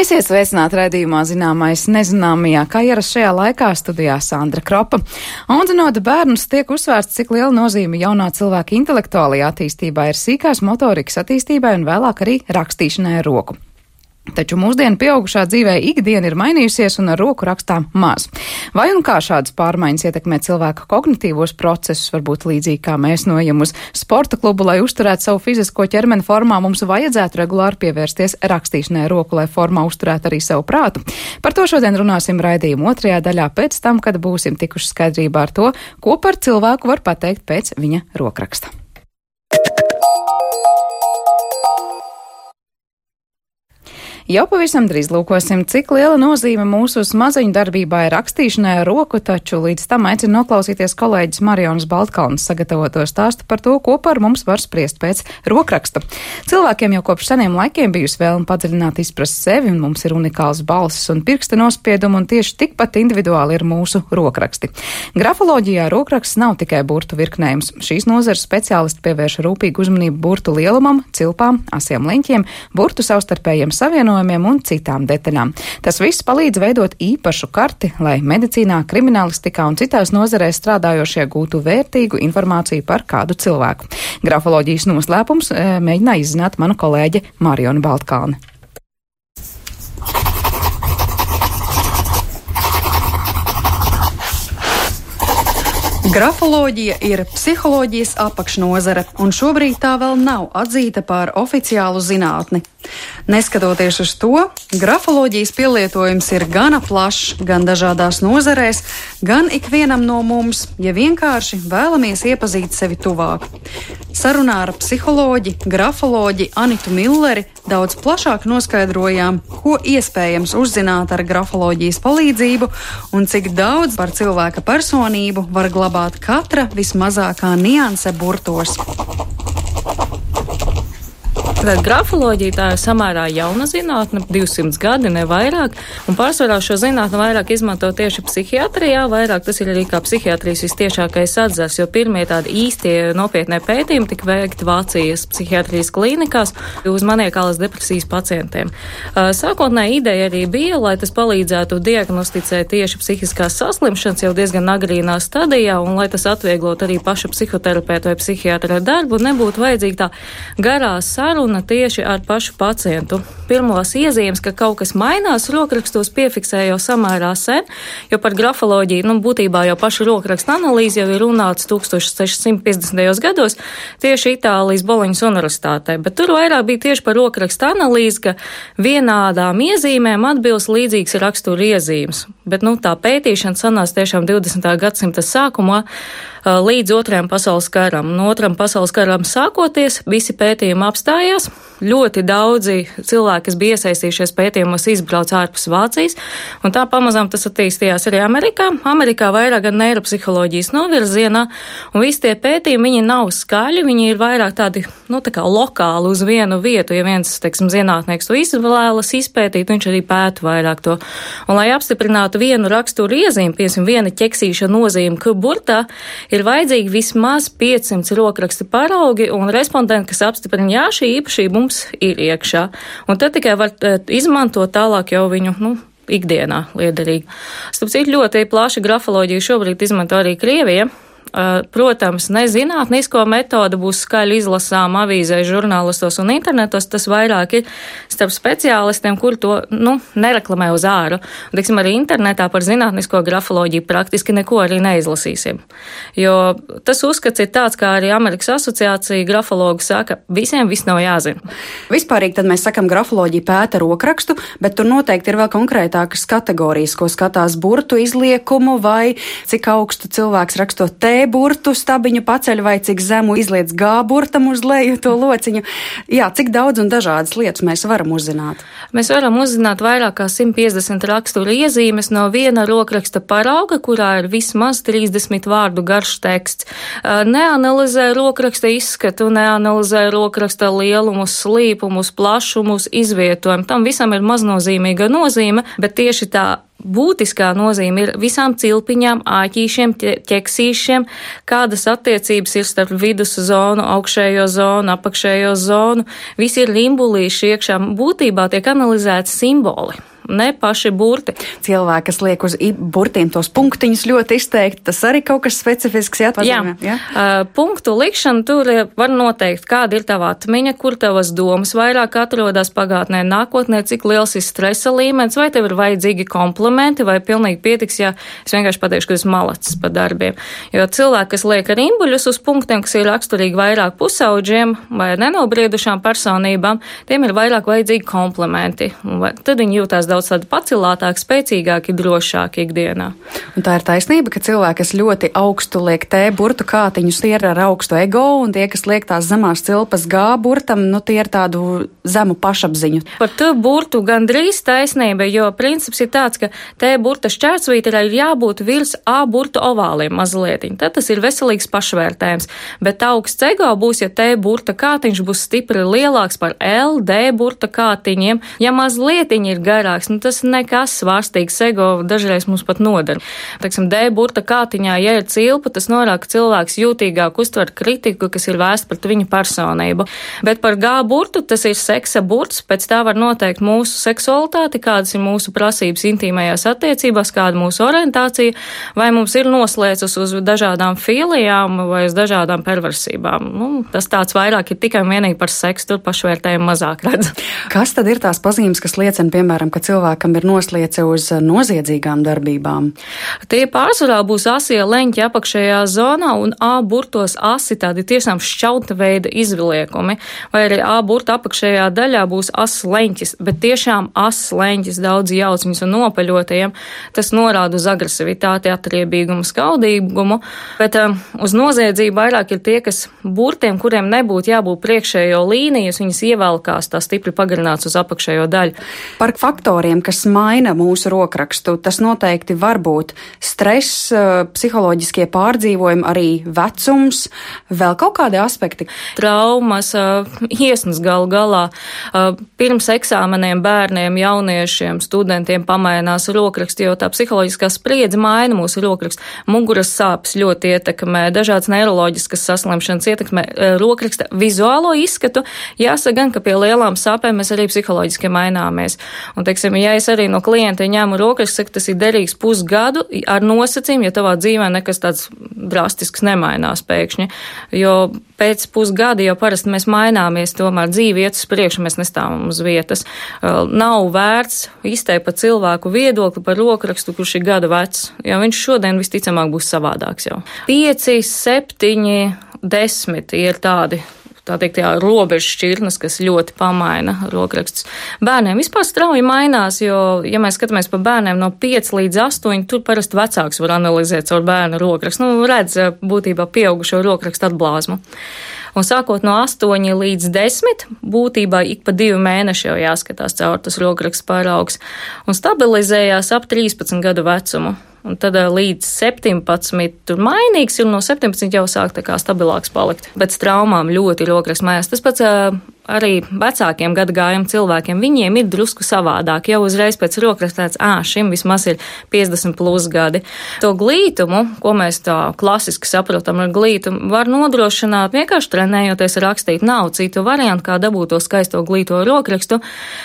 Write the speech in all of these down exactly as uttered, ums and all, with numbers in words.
Esiet sveicināti raidījumā Zināmais nezināmajā, kā ierasts šajā laikā studijā Sandra Kropa. Audzinot bērnus tiek uzsvērts, cik liela nozīme jaunā cilvēka intelektuālajā attīstībā ir sīkās motorikas attīstībai un vēlāk arī rakstīšanai ar roku. Taču mūsdienu pieaugušā dzīvē ikdiena ir mainījusies un ar roku rakstām maz. Vai un kā šādas pārmaiņas ietekmē cilvēka kognitīvos procesus, varbūt līdzīgi kā mēs noejam uz sporta klubu, lai uzturētu savu fizisko ķermeni formā, mums vajadzētu regulāri pievērsties rakstīšanai ar roku, lai formā uzturētu arī savu prātu. Par to šodien runāsim raidījuma otrajā daļā pēc tam, kad būsim tikuši skaidrībā ar to, ko par cilvēku var pateikt pēc viņa rokraksta. Jau pavisam drīz lūkosim, cik liela nozīme mūsu smadzeņu darbībā ir rakstīšanai ar roku, taču līdz tam aicinu noklausīties kolēģis Marijonas Baltkalnes sagatavoto stāstu par to, ko par mums var spriest pēc rokraksta. Cilvēkiem jau kopš seniem laikiem bijusi vēlme padziļināt izprast sevi, un mums ir unikāls balsis un pirksta nospiedumi, un tieši tikpat individuāli ir mūsu rokraksti. Grafoloģijā rokraksts nav tikai burtu virknējums. Šīs nozares speciālisti pievērš rūpīgu uzmanību burtu lielumam, cilpām, asiem leņķiem, burtu savstarpējiem savienojumiem un citām detaļām. Tas viss palīdz veidot īpašu karti, lai medicīnā, kriminālistikā un citās nozarēs strādājošie gūtu vērtīgu informāciju par kādu cilvēku. Grafoloģijas noslēpums e, mēģināja izzināt mana kolēģe Marijona Baltkalne. Grafoloģija ir psiholoģijas apakšnozare, un šobrīd tā vēl nav atzīta par oficiālu zinātni. Neskatoties uz to, grafoloģijas pielietojums ir gana plašs, gan dažādās nozarēs, gan ikvienam no mums, ja vienkārši vēlamies iepazīt sevi tuvāk. Sarunā ar psiholoģi, grafoloģi Anitu Milleri daudz plašāk noskaidrojām, ko iespējams uzzināt ar grafoloģijas palīdzību un cik daudz par cilvēka personību var glabāt katra vismazākā nianse burtos. Tad grafoloģija tā ir samērā jauna zinātne, divsimt gadi, ne vairāk, un pārsvarā šo zinātni vairāk izmanto tieši psihiatrijā, vairāk tas ir arī kā psihiatrijas vistiešākais atzars, jo pirmie tādi īstie nopietnie pētījumi tika veikti Vācijas psihiatrijas klīnikās uz maniekālas depresijas pacientiem. Sākotnēji ideja arī bija, lai tas palīdzētu diagnosticēt tieši psihiskās saslimšanas jau diezgan agrīnā stadijā, un lai tas atvieglot arī paša psihoterapeitu vai psihiatra darbu, nebūtu vajadzīga tā garā saruna tieši ar pašu pacientu. Pirmos iezīmes, ka kaut kas mainās rokrakstos, piefiksēja jau samērā sen, jo par grafoloģiju, nu, būtībā jau pašu rokraksta analīzi jau ir runāts tūkstoš seši piecdesmitajos gados tieši Itālijas Boloņas universitātē, bet tur vairāk bija tieši par rokraksta analīzi, ka vienādām iezīmēm atbilst līdzīgas rakstura iezīmes. Bet, nu, tā pētīšana sanās tiešām divdesmitā gadsimta sākumā līdz otrajam pasaules karam. No otram pasaules karam sākoties, visi pētījumi apstājās. Ļoti daudzi cilvēki, kas bija iesaistījušies pētījumos, izbrauc ārpus Vācijas, un tā pamazām tas attīstījās arī Amerikā. Amerikā vairāk gan neiropsiholoģijas novirzienā, un visi tie pētījumi, viņi nav skaļi, viņi ir vairāk tādi, nu, tā kā lokāli uz vienu vietu. Ja viens, teiksim, zinātnieks to izvēlas izpētīt, viņš arī pēta vairāk to. Un, lai apstiprinātu vienu raksturu iezīmi, piemēram, viena ķeksīša nozīme K burtā, ir vajadzīgi vismaz piecsimt rokraksta paraugi, un respondenti, kas apstiprina, jā, šī īpašība mums ir iekšā. Un tad tikai var izmantot tālāk jau viņu, nu, ikdienā liederīgi. Starp citu, ļoti plaša grafoloģija šobrīd izmanto arī Krievija. Protams, nezinātnisko metodu būs skaļi izlasām avīzē, žurnālistos un internetos, tas vairāk ir starp speciālistiem, kur to, nu, nereklamē uz āru. Teiksim, arī internetā par zinātnisko grafoloģiju praktiski neko arī neizlasīsim. Jo tas uzskats ir tāds, kā arī Amerikas asociācija grafologi saka, visiem viss nav jāzina. Vispārīgi tad mēs sakam, grafoloģija pēta rokrakstu, bet tur noteikti ir vēl konkrētākas kategorijas, ko skatās burtu izliekumu vai cik augstu cilvēks rakstot T burtu stabiņu paceļ vai cik zemu izliec G burtam uz leju to lociņu. Jā, cik daudz un dažādas lietas mēs varam uzzināt? Mēs varam uzzināt vairāk kā simt piecdesmit raksturu iezīmes no viena rokraksta parauga, kurā ir vismaz trīsdesmit vārdu garš teksts. Neanalizē rokraksta izskatu, neanalizē rokraksta lielumus, slīpumus, plašumus, izvietojumu. Tam visam ir maznozīmīga nozīme, bet tieši tā būtiskā nozīme ir visām cilpiņām, āķīšiem, ķeksīšiem, kādas attiecības ir starp vidus zonu, augšējo zonu, apakšējo zonu. Visi ir rimbulīši iekšā. Būtībā tiek analizēti simboli. Ne paši burti. Cilvēki, kas liek uz burtiem tos punktiņus ļoti izteikti, tas arī kaut kas specifisks jāatpazīmē. Jā, ja? uh, punktu likšana tur var noteikt, kāda ir tava atmiņa, kur tavas domas vairāk atrodas pagātnē, nākotnē, cik liels ir stresa līmenis, vai tev ir vajadzīgi komplimenti, vai pilnīgi pietiks, ja es vienkārši pateikšu, ka esmu malacis par darbiem. Jo cilvēki, kas liek rimbuļus uz punktiem, kas ir raksturīgi vairāk pusauģiem vai nenobriedušām personībām, tiem ir vairāk vajadzīgi komplimenti. Vai, tad viņi jūtās daudz tādi pacilātāki, spēcīgāki, drošāki ikdienā. Un tā ir taisnība, ka cilvēki, kas ļoti augstu liek T burtu kātiņus, tie ir ar augstu ego, un tie, kas liek tās zemās cilpas G burtam, nu tie ir tādu zemu pašapziņu. Par T burtu gandrīz taisnība, jo princips ir tāds, ka T burta šķērsvīterai ir jābūt virs A burta ovāliem mazlietiņ. Tad tas ir veselīgs pašvērtējums, bet augsts ego būs, ja T burta kātiņš būs stipri lielāks par L, D burta kātiņiem. Ja mazlietiņ ir garāks, nu tas nekas svārstīgs ego dažreiz mums pat nodara. Teiksim, D burta kātiņā, ja ir cilpa, tas norāda, ka cilvēks jūtīgāk uztver kritiku, kas ir vērsta pret viņa personību. Bet par G burtu tas ir seksa burts, pēc tā var noteikt mūsu seksualitāti, kādas ir mūsu prasības intīmajās attiecībās, kāda mūsu orientācija, vai mums ir noslēdzas uz dažādām filijām vai uz dažādām perversībām. Nu, tas tāds vairāk ir tikai vienīgi par seksu, tur pašvērtējumu mazāk redz. Kas tad ir tās pazīmes, kas liecina, piemēram, ka cilvēkam ir noslēdze uz noziedzīgām darbībām? Tie pārsvarā būs asie leņķi apakšējā zonā un A burtos asi tādi tiešām šķautna veida izviliekumi, vai arī A burta apakšējā daļā būs as leņķis, bet tiešām as leņķis daudz jauciņus un nopaļotajiem. Tas norāda uz agresivitāti, atriebīgumu, skaudīgumu, bet um, uz noziedzību vairāk ir tie, kas burtiem, kuriem nebūtu jābūt priekšējo līnijas, viņas ievelkās tā stipri pagarināts uz apakšējo daļu. Par faktoriem, kas maina mūsu rokrakstu, tas noteikti var būt stress, psiholoģiskie pārdzīvojumi, arī vecums, vēl kaut kādi aspekti. Traumas, iesnas galu galā, pirms eksāmeniem bērniem, jauniešiem, studentiem pamainās rokraksti, jo tā psiholoģiskā spriedze maina mūsu rokrakstu. Muguras sāpes ļoti ietekmē, dažādas neiroloģiskas saslimšanas ietekmē rokraksta vizuālo izskatu. Jāsaka gan, ka pie lielām sāpēm mēs arī psiholoģiski maināmies. Un, teiksim, ja es arī no klienta ņēmu rokrakstu, saku, tas ir derīgs pusgadu ar nosacījumu, ja tavā dzīvē nekas tāds drastisks nemainās pēkšņi, jo pēc pusgada jau parasti mēs maināmies, tomēr dzīve iet uz priekšu, mēs nestāvam uz vietas. Nav vērts izteikt par cilvēku viedokli par rokrakstu, kurš ir gada vecs, jo viņš šodien visticamāk būs savādāks jau. Pieci, septiņi, desmit ir tādi. Tā teikt, jā, robežu šķirtnes, kas ļoti pamaina rokrakstus. Bērniem vispār strauji mainās, jo, ja mēs skatāmies pa bērniem no pieci līdz astoņi, tur parasti vecāks var analizēt caur bērnu rokrakstu. Nu, redz būtībā pieaugušo rokrakstu atblāzmu. Un sākot no astoņi līdz desmit, būtībā ik pa divi mēneši jau jāskatās caur tas rokraksts paraugs. Un stabilizējās ap trīspadsmit gadu vecumu. Un tad līdz septiņpadsmit tur mainīgs ir, no septiņpadsmit jau sāk tā kā stabilāks palikt. Pēc traumām ļoti rokraksts mainās. Tas pats arī vecākiem gadagājiem cilvēkiem, viņiem ir drusku savādāk. Jau uzreiz pēc rokraksta tāds, ā, šim vismaz ir piecdesmit plus gadi. To glītumu, ko mēs tā klasiski saprotam ar glītumu, var nodrošināt vienkārši trenējoties rakstīt. Nav citu variantu, kā dabūt to skaisto glīto rokrakstu.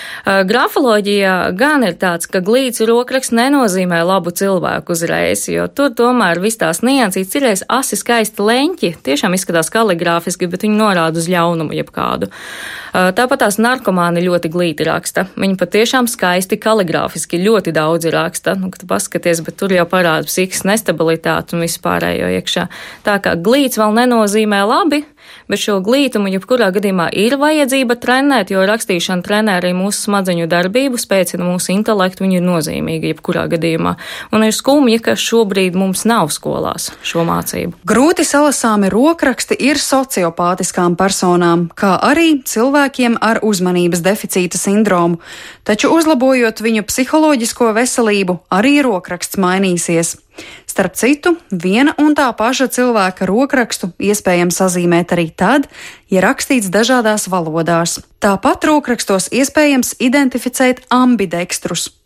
Grafoloģijā gan ir tāds, ka glīts rokraksts nenozīmē labu cilvēku uzreiz, jo tur tomēr viss tās niansītes ir asi skaisti leņķi, tiešām izskatās kaligrāfiski, bet viņi norāda uz ļaunumu jebkādu. Tāpat tās narkomāni ļoti glīti raksta. Viņi patiešām skaisti kaligrāfiski ļoti daudzi raksta. Nu, kad tu paskaties, bet tur jau parāda psihisku nestabilitāti un vispārējo iekšā. Tā kā glīts vēl nenozīmē labi, bet šo glītumu jebkurā gadījumā ir vajadzība trenēt, jo rakstīšana trenē arī mūsu smadzeņu darbību, spēcina mūsu intelektu, viņa ir nozīmīga jebkurā gadījumā. Un ir skumji, ka šobrīd mums nav skolās šo mācību. Grūti salasāmi rokraksti ir sociopātiskām personām, kā arī cilvēkiem ar uzmanības deficīta sindromu, taču uzlabojot viņu psiholoģisko veselību, arī rokraksts mainīsies. Starp citu, viena un tā paša cilvēka rokrakstu iespējams sazīmēt arī tad, ja rakstīts dažādās valodās. Tāpat rokrakstos iespējams identificēt ambidekstrus,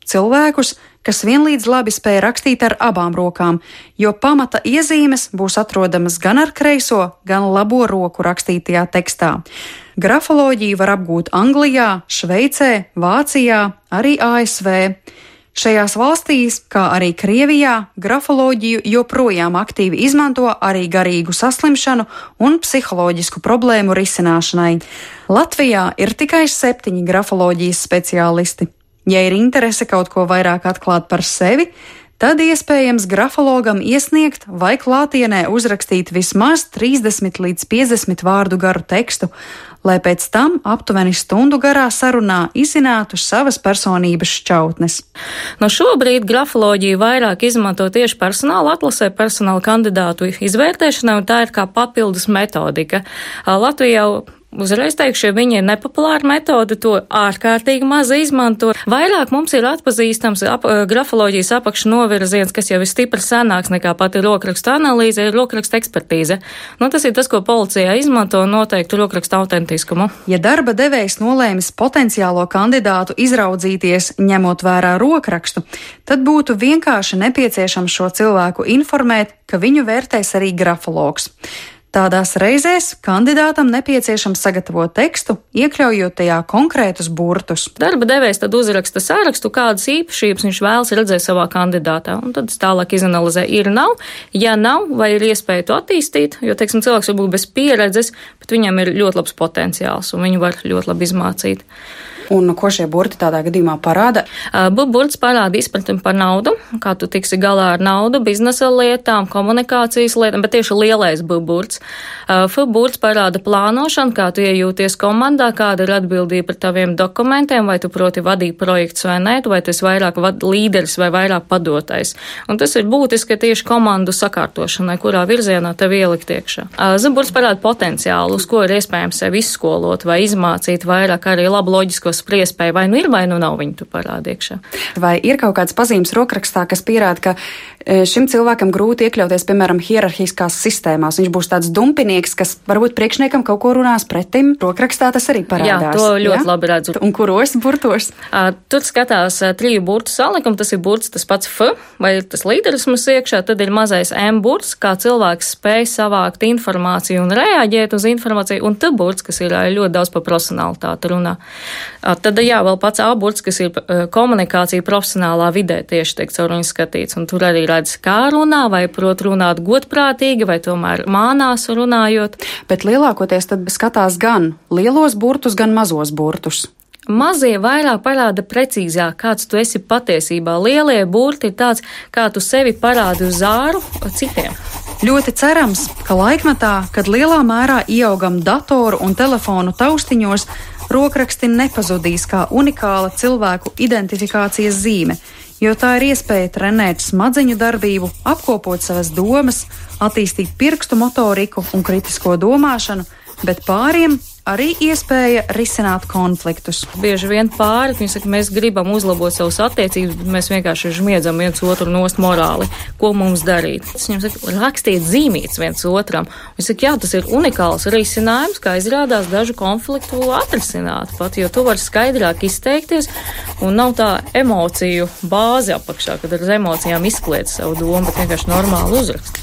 cilvēkus, kas vienlīdz labi spēj rakstīt ar abām rokām, jo pamata iezīmes būs atrodamas gan ar kreiso, gan labo roku rakstītajā tekstā. Grafoloģiju var apgūt Anglijā, Šveicē, Vācijā, arī A S V. Šajās valstīs, kā arī Krievijā, grafoloģiju joprojām aktīvi izmanto arī garīgu saslimšanu un psiholoģisku problēmu risināšanai. Latvijā ir tikai septiņi grafoloģijas speciālisti. Ja ir interese kaut ko vairāk atklāt par sevi, tad iespējams grafologam iesniegt vai klātienē uzrakstīt vismaz trīsdesmit līdz piecdesmit vārdu garu tekstu, lai pēc tam aptuveni stundu garā sarunā izzinātu savas personības šķautnes. No šobrīd grafoloģiju vairāk izmanto tieši personāla atlasē, personāla kandidātu izvērtēšanai, un tā ir kā papildus metodika. Latvijā uzreiz teikšu, ja viņa ir nepopulāra metode, to ārkārtīgi maz izmanto. Vairāk mums ir atpazīstams ap, grafoloģijas apakšnovirziens, kas jau ir stipri senāks nekā pati rokraksta analīze, ir rokraksta ekspertīze. Nu, tas ir tas, ko policijā izmanto un noteiktu rokraksta autentiskumu. Ja darba devējs nolēmis potenciālo kandidātu izraudzīties, ņemot vērā rokrakstu, tad būtu vienkārši nepieciešams šo cilvēku informēt, ka viņu vērtēs arī grafologs. Tādās reizēs kandidātam nepieciešams sagatavot tekstu, iekļaujot tajā konkrētus burtus. Darba devējs tad uzraksta sārakstu, kādas īpašības viņš vēlas redzēt savā kandidātā, un tad tālāk izanalizē, ir nav, ja nav, vai ir iespēja to attīstīt, jo, teiksim, cilvēks varbūt bez pieredzes, bet viņam ir ļoti labs potenciāls, un viņu var ļoti labi izmācīt. Un ko šie burti tādā gadījumā parāda? B-burts parāda izpratni par naudu, kā tu tiksi galā ar naudu, biznesa lietām, komunikācijas lietām, bet tieši lielais B-burts. F-burts parāda plānošanu, kā tu iejūties komandā, kāda ir atbildība par taviem dokumentiem, vai tu proti vadīt projekts vai nē, vai tu esi vairāk līderis vai vairāk padotais. Un tas ir būtiski tieši komandu sakārtošanai, kurā virzienā tev ielikt iekšā. Z-burts parāda potenciālu, uz ko ir iespējams sevi izskolot vai izmācīt vairāk, arī labu loģisko spriespēju, vai nu ir, vai nu nav, viņu tu parādi iekšā. Vai ir kaut kādas pazīmes rokrakstā, kas pierāda, ka šim cilvēkam grūti iekļauties, piemēram, hierarhiskās sistēmās? Viņš būs tāds dumpinieks, kas varbūt priekšniekam kaut ko runās pretim. Rokrakstā tas arī parādās. Jā, to ļoti ja? labi redzu. Un kuros burtos? Uh, tur skatās uh, triju burtu salikumu, tas ir burts tas pats F, vai ir tas līderisms iekšā, tad ir mazais M burts, kā cilvēks spēj savākt informāciju un reaģēt uz informāciju, un T burts, kas ir uh, ļoti daudz par profesionalitāti runā. Tad, jā, vēl pats A-burts, kas ir komunikācija profesionālā vidē, tieši tiek caur viņu skatīts, un tur arī redz, kā runā, vai prot runāt godprātīgi, vai tomēr mānās runājot. Bet lielākoties tad skatās gan lielos burtus, gan mazos burtus. Mazie vairāk parāda precīzāk, kāds tu esi patiesībā. Lielie burti ir tāds, kā tu sevi parādi uz āru citiem. Ļoti cerams, ka laikmetā, kad lielā mērā ieaugam datoru un telefonu taustiņos, rokraksti nepazudīs kā unikāla cilvēku identifikācijas zīme, jo tā ir iespēja trenēt smadzeņu darbību, apkopot savas domas, attīstīt pirkstu motoriku un kritisko domāšanu, bet pāriem arī iespēja risināt konfliktus. Bieži vien pāri, viņi saka, mēs gribam uzlabot savus attiecības, bet mēs vienkārši žmiedzam viens otru nost morāli. Ko mums darīt? Viņam saka, rakstiet zīmītes viens otram. Viņi saka, jā, tas ir unikāls risinājums, kā izrādās dažu konfliktu atrisināt pat, jo tu vari skaidrāk izteikties un nav tā emociju bāze apakšā, kad ar emocijām izkliedz savu domu, bet vienkārši normāli uzrakst.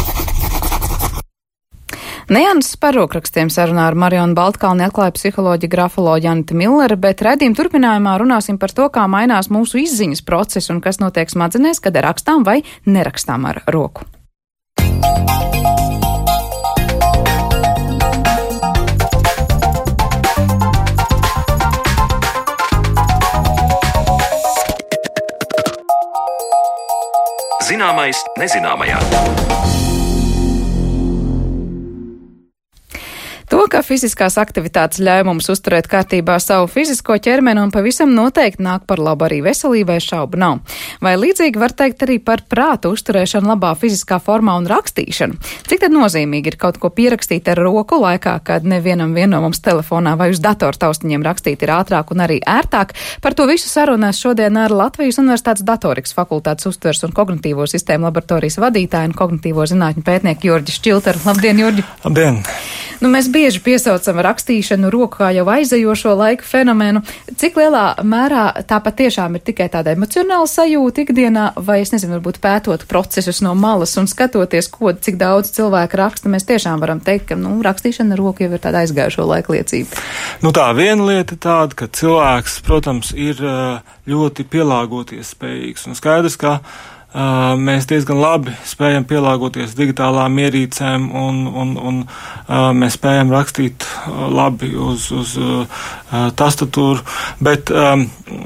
Neanses par rokrakstiem sarunā ar Marionu Baltkalni atklāja psiholoģija grafoloģija Anita Millere, bet raidījuma turpinājumā runāsim par to, kā mainās mūsu izziņas process un kas notiek smadzenēs, kad rakstām vai nerakstām ar roku. Zināmais nezināmajā. To, ka fiziskās aktivitātes ļauj mums uzturēt kārtībā savu fizisko ķermeni un pavisam noteikti nāk par labu arī veselībai, šaubu nav. Vai līdzīgi var teikt arī par prātu uzturēšanu labā fiziskā formā un rakstīšanu? Cik tad nozīmīgi ir kaut ko pierakstīt ar roku laikā, kad nevienam vien no mums telefonā vai uz datora taustiņiem rakstīt ir ātrāk un arī ērtāk? Par to visu sarunās šodien ar Latvijas Universitātes datorikas fakultātes uztvers un kognitīvo sistēmu laboratorijas vadītāju un kognitīvo zinātņu pētnieku Jurģi Šķilteru. Labdien, Jurģi! Labdien! Nu, mēs bieži bieži piesaucam rakstīšanu roku kā jau aizejošo laiku fenomenu. Cik lielā mērā tā patiešām ir tikai tāda emocionāla sajūta ikdienā, vai es nezinu, varbūt pētot procesus no malas un skatoties, ko, cik daudz cilvēku raksta, mēs tiešām varam teikt, ka, nu, rakstīšana ar roku jau ir tāda aizgājušo laiku liecība. Nu tā, viena lieta tāda, ka cilvēks, protams, ir ļoti pielāgoties spējīgs, un skaidrs, ka Uh, mēs diezgan labi spējam pielāgoties digitālām ierīcēm un, un, un uh, mēs spējam rakstīt uh, labi uz, uz uh, tastatūru, bet um,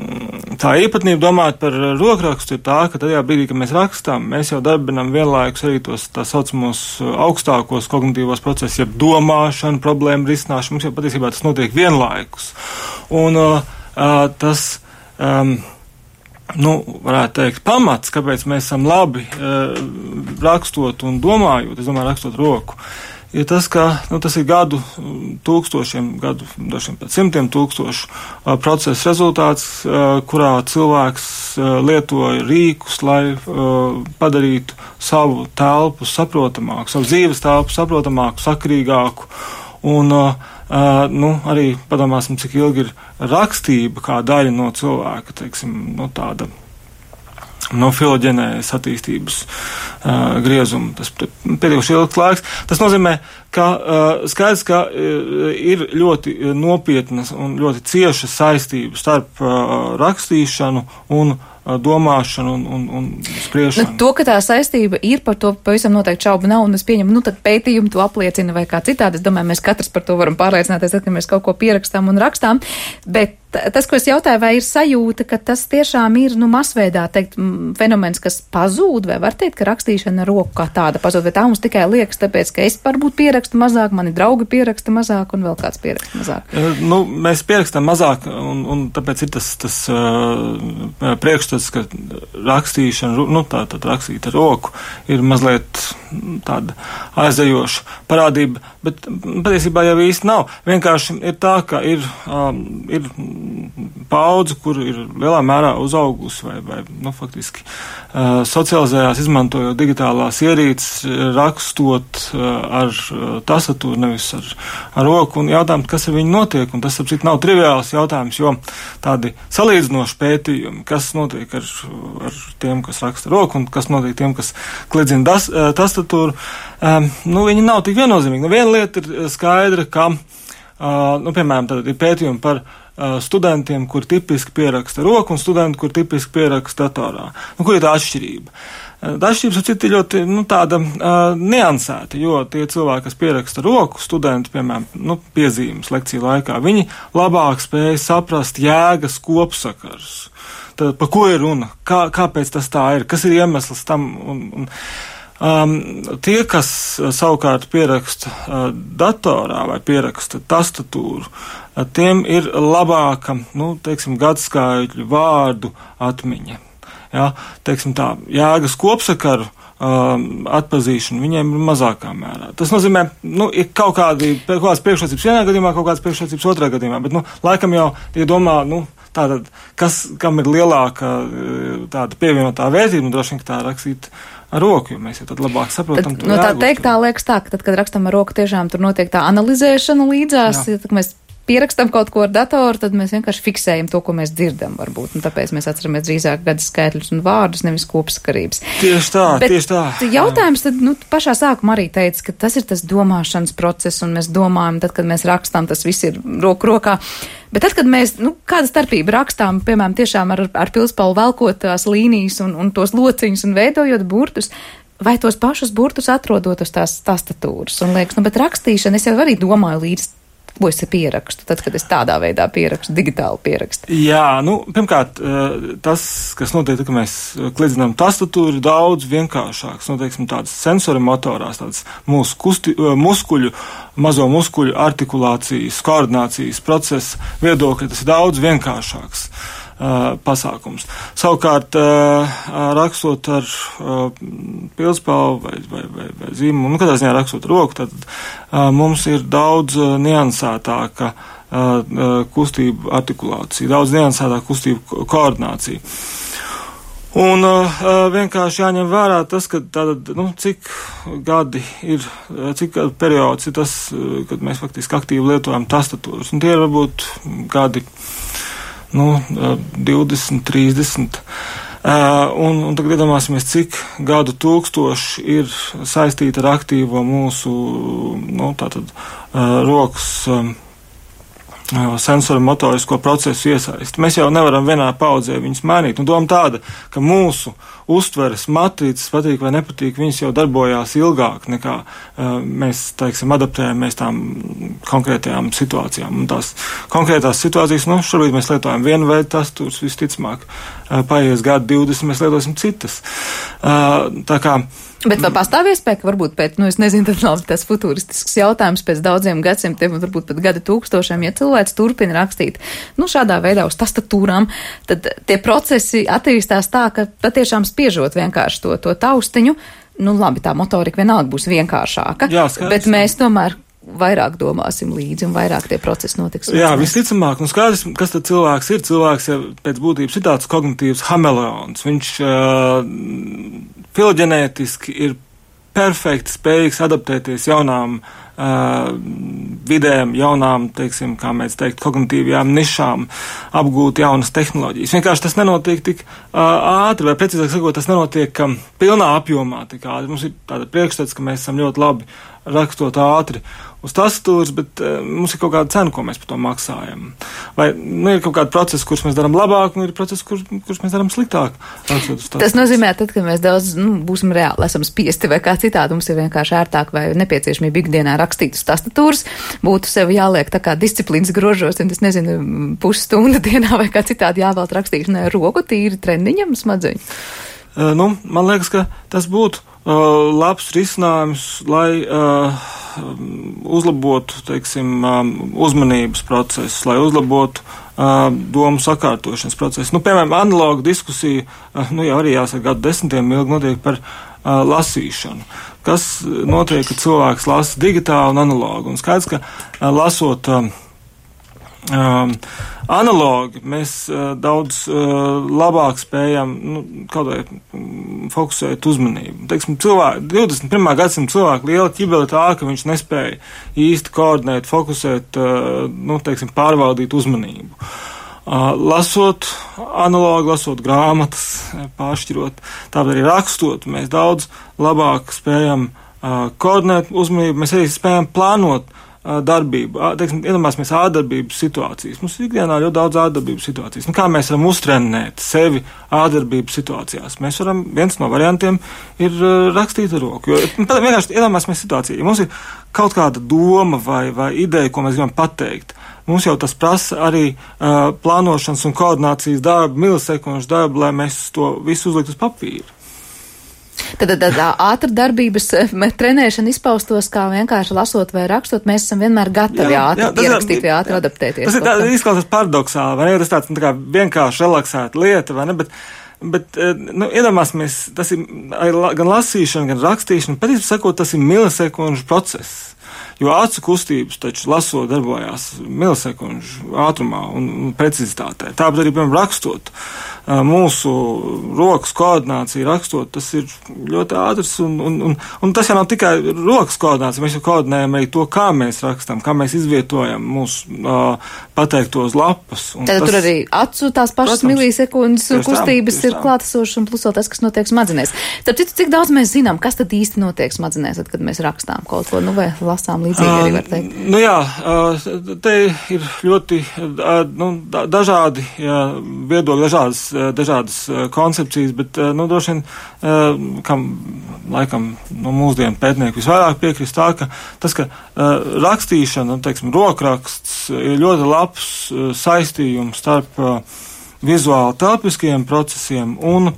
tā īpatnība domājot par rokrakstu ir tā, ka tajā brīdī, kad mēs rakstām, mēs jau darbinam vienlaikus arī tos tā saucamos augstākos kognitīvos procesus, jeb domāšanu, problēmu risināšanu, mums jau patiesībā tas notiek vienlaikus. Un uh, uh, tas um, Nu, varētu teikt, pamats, kāpēc mēs esam labi e, rakstot un domājot, es domāju, rakstot roku, ir tas, ka nu, tas ir gadu tūkstošiem, gadu dažiem pat simtiem tūkstošu e, procesa rezultāts, e, kurā cilvēks e, lietoja rīkus, lai e, padarītu savu telpu saprotamāku, savu dzīves telpu saprotamāku, sakrīgāku un uh, Uh, nu, arī padomāsim, cik ilgi ir rakstība kā daļa no cilvēka, teiksim, no tāda no filoģenējas attīstības uh, griezuma. Tas pietiekuši ilgs laiks. Tas nozīmē, ka uh, skaidrs, ka uh, ir ļoti nopietnas un ļoti cieša saistība starp uh, rakstīšanu un domāšanu un, un, un spriešanu. Nu, to, ka tā saistība ir, par to pavisam noteikti šaubu nav, un es pieņemu, nu tad pētījumi to apliecina vai kā citādi. Es domāju, mēs katrs par to varam pārliecināties, tad, kad mēs kaut ko pierakstām un rakstām. Bet tas, ko es jautāju, vai ir sajūta, ka tas tiešām ir, nu, masveidā, teikt, fenomens, kas pazūd, vai var teikt, ka rakstīšana ar roku kā tāda pazūd, vai tā mums tikai liekas, tāpēc, ka es varbūt pierakstu mazāk, mani draugi pieraksta mazāk un vēl kāds pieraksta mazāk? Nu, mēs pierakstam mazāk, un, un tāpēc ir tas, tas uh, priekšstats, ka rakstīšana, nu, tā tad rakstīt ar roku, ir mazliet tāda aizējoša parādība, bet patiesībā jau īsti nav. Vienkārši ir tā, ka ir, um, ir paudze, kur ir lielā mērā uzaugusi vai, vai nu, faktiski uh, socializējās, izmantojot digitālās ierīces, rakstot uh, ar uh, tastatūru, nevis ar, ar roku, un jautājums, kas ar viņu notiek, un tas, apcīt, nav triviāls jautājums, jo tādi salīdzinoši pētījumi, kas notiek ar, ar tiem, kas raksta roku, un kas notiek tiem, kas kliedzina das, uh, tastatūru, um, nu, viņi nav tik viennozīmīgi. Nu, viena lieta ir skaidra, ka, uh, nu, piemēram, tad ir pētījumi par studentiem, kur tipiski pieraksta roku, un studenti, kur tipiski pieraksta datorā. Nu, kur ir tā atšķirība? Tā atšķirības, citi, ļoti, nu, tāda uh, niansēta, jo tie cilvēki, kas pieraksta roku, studenti, piemēram, nu, piezīmes lekciju laikā, viņi labāk spēja saprast jēgas kopsakars. Tad, pa ko ir runa? Kā, kāpēc tas tā ir? Kas ir iemesls tam? Un, un, Um, tie, kas savukārt pieraksta uh, datorā vai pieraksta tastatūru, uh, tiem ir labāka, nu, teiksim, gadskaitļu vārdu atmiņa. Ja, teiksim tā, jēgas kopsakaru um, atpazīšana viņiem ir mazākā mērā. Tas nozīmē, nu, ir kaut kādi, kaut kādas priekšrocības vienā gadījumā, kaut kādas priekšrocības otrā gadījumā, bet, nu, laikam jau, ja domā, nu, tātad, kas, kam ir lielāka tāda pievienotā vērtība, nu, droši vien, ka tā rakstīt ar roku, jo mēs jau tad labāk saprotam. Tad, no tā teikt, tā liekas tā, ka tad, kad rakstam ar roku, tiešām tur notiek tā analizēšana līdzās, ja, tad mēs pierakstam kaut ko ar datoru, tad mēs vienkārši fiksējam to, ko mēs dzirdam, varbūt, un tāpēc mēs atceramies drīzāk gada skaitļus un vārdus, nevis kopsakarības. Tieši tā, Bet tieši tā. Jautājums tad, nu, pašā sākumā arī teica, ka tas ir tas domāšanas process, un mēs domājam, tad, kad mēs rakstām, tas viss ir roku rokā. Bet tad, kad mēs, nu, kāda starpība rakstām, piemēram, tiešām ar, ar pilspalvu velkot tās līnijas un, un tos lociņus un veidojot burtus, vai tos pašus burtus atrodot uz tās tastatūras? Un liekas, nu, bet rakstīšana, es jau arī domāju līdz, ko es pierakstu, tad, kad es tādā veidā pierakstu, digitāli pierakstu. Jā, nu, pirmkārt, tas, kas notiek, kad mēs kliedzinām tastatūru, ir daudz vienkāršāks, nu, teiksim, tādas sensori motorās, tādas mūsu kusti, muskuļu, mazo muskuļu artikulācijas, koordinācijas procesa viedokļi, tas ir daudz vienkāršāks uh, pasākums. Savukārt, uh, rakstot ar uh, pilspalvu vai, vai, vai, vai zīmumu, nu, kādā ziņā rakstot roku, tad uh, mums ir daudz uh, niansētāka uh, kustību artikulācija, daudz niansētāka kustību ko- koordinācija. Un uh, vienkārši jāņem vērā tas, ka tātad, nu, cik gadi ir, cik gadu periods ir tas, kad mēs faktiski aktīvi lietojam tastatūras. Un tie ir varbūt gadi, nu, divdesmit, trīsdesmit. Uh, un, un tagad iedomāsimies, cik gadu tūkstoši ir saistīti ar aktīvo mūsu, nu, tātad, uh, rokas um, sensoru motorisko procesu iesaisti. Mēs jau nevaram vienā paudzē viņus mainīt. Un doma tāda, ka mūsu uztveres matrīcas, patīk vai nepatīk, viņas jau darbojās ilgāk nekā uh, mēs, teiksim, adaptējamies tām konkrētajām situācijām. Un tās konkrētās situācijas, nu, šobrīd mēs lietojam vienu veidu tastatūras, visticamāk, uh, paies gadu divdesmit, mēs lietosim citas. Uh, tā kā Bet vai pastāv iespēja, ka varbūt pēc, nu es nezinu, tas nav tas futuristisks jautājums pēc daudziem gadsimtiem, varbūt pat gada tūkstošiem, ja cilvēks turpina rakstīt, nu šādā veidā uz tastatūrām, tad tie procesi attīstās tā, ka patiešām spiežot vienkārši to, to taustiņu, nu labi, tā motorika vienalga būs vienkāršāka, Jā, skaidrs, bet mēs tomēr vairāk domāsim līdzi un vairāk tie procesi notiks. Jā, visticamāk, nu skaidrs, kas tad cilvēks ir. Cilvēks ja pēc būtības ir tāds kognitīvs hameleons. Viņš uh, filoģenētiski ir perfekti spējīgs adaptēties jaunām uh, vidēm, jaunām, teiksim, kā mēs teikt, kognitīvajām nišām, apgūt jaunas tehnoloģijas. Vienkārši tas nenotiek tik uh, ātri, vai precīzāk sakot, tas nenotiek um, pilnā apjomā tik ātri. Mums ir tāda priekšstats, ka mēs esam ļoti labi rakstot ātri uz tastatūras, bet uh, mums ir kaut kāda cena, ko mēs par to maksājam. Vai nu, ir kaut kāda procesa, kurus mēs darām labāk, un ir procesa, kurus, kurus mēs darām sliktāk. Tas nozīmē, tad, kad mēs daudz nu, būsim reāli, esam spiesti vai kā citādi, mums ir vienkārši ērtāk vai nepieciešamība ikdienā rakstīt uz tastatūras, būtu sev jāliek tā kā disciplīnas grožos, un es nezinu, pusstunda dienā vai kā citādi jāvēlt rakstīšanai ar roku, tīri treniņam smadzeņu. Uh, nu, man liekas, ka tas būtu uh, labs risinājums, lai uh, uzlabotu, teiksim, um, uzmanības procesus, lai uzlabotu uh, domu sakārtošanas procesu. Nu, piemēram, analoga diskusija, uh, nu jau arī jāsaka gadu desmitiem ilgi notiek par uh, lasīšanu. Kas notiek, kad cilvēks lasa digitāli un analogu? Un skaidrs, ka uh, lasot uh, Um, analogi mēs uh, daudz uh, labāk spējam nu, kaut vai um, fokusēt uzmanību. Teiksim, cilvēki, divdesmit pirmā gadsimta cilvēki liela ķibele tā, ka viņš nespēja īsti koordinēt, fokusēt, uh, nu, teiksim, pārvaldīt uzmanību. Uh, lasot analogi, lasot grāmatas, pāršķirot, tāpat arī rakstot, mēs daudz labāk spējam uh, koordinēt uzmanību, mēs arī spējam plānot darbību, teiksim, iedomāsimies ārdarbības situācijas. Mums ikdienā ļoti daudz ārdarbības situācijas. Nu, kā mēs varam uztrenēt sevi ārdarbības situācijās? Mēs varam, viens no variantiem ir rakstīt ar roku. Jo, vienkārši iedomāsimies situāciju. Ja mums ir kaut kāda doma vai, vai ideja, ko mēs gribam pateikt, mums jau tas prasa arī uh, plānošanas un koordinācijas darbu, milisekundžu darbu, lai mēs to visu uzliktu uz papīra. Tad tā, tā ātra darbības trenēšana izpaustos, kā vienkārši lasot vai rakstot, mēs esam vienmēr gatavi jā, ātri jā, ierakstīt vai ātri adaptēties. Tas ir tā, izklausās paradoxāli, vai ne? Tas tāds, tā kā vienkārši relaksēta lieta, vai ne? Bet, bet nu, iedomāsimies, tas ir gan lasīšana, gan rakstīšana, patiesībā sakot, tas ir milisekundžu process. Jo acu kustības taču lasot darbojās milisekundžu ātrumā un precizitātē. Tāpat arī, piemēram, rakstot. Mūsu rokas koordinācija rakstot, tas ir ļoti ātrs, un, un, un, un tas jau nav tikai rokas koordinācija, mēs jau koordinējam arī to, kā mēs rakstam, kā mēs izvietojam mūsu uh, pateiktos lapas. Tad tas, tur arī acu tās pašas milisekundes kustības tā, ir klātesošas un plus vēl tas, kas notiek smadzenēs. Tad citu, cik daudz mēs zinām, kas tad īsti notiek smadzenēs, tad, kad mēs rakstām kaut ko, nu vai lasām līdzīgi arī var teikt? Uh, nu jā, uh, te ir ļoti uh, nu, dažādi jā, viedokļi, dažādas dažādas koncepcijas, bet, nu, droši vien, kam laikam no mūsdienu pētnieku visvairāk piekrist tā, ka tas, ka rakstīšana, teiksim, rokraksts ir ļoti labs saistījums starp vizuāli telpiskajiem procesiem un,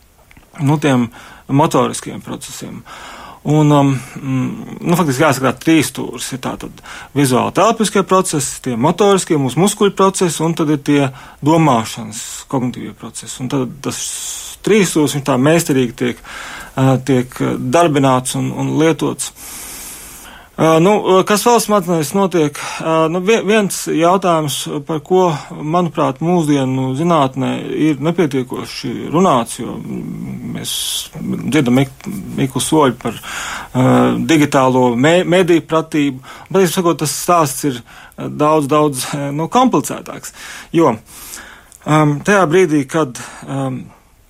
nu, tiem motoriskiem procesiem. Un, um, nu, faktiski jāsaka, tā trīs stūris ir tātad vizuāli telpiskie procesi, tie motoriskie, mūsu muskuļu procesi, un tad ir tie domāšanas kognitīvie procesi. Un tad tas trīs stūris, viņš tā meistarīgi tiek, uh, tiek darbināts un, un lietots. Uh, nu, kas vēl smadzenēs notiek? Uh, nu, viens jautājums, par ko, manuprāt, mūsdienu zinātnē ir nepietiekoši runāts, jo mēs dzirdam iklu soļu par uh, digitālo me, mediju pratību. Bet, sakot, tas stāsts ir daudz, daudz nu, komplicētāks, jo um, tajā brīdī, kad um,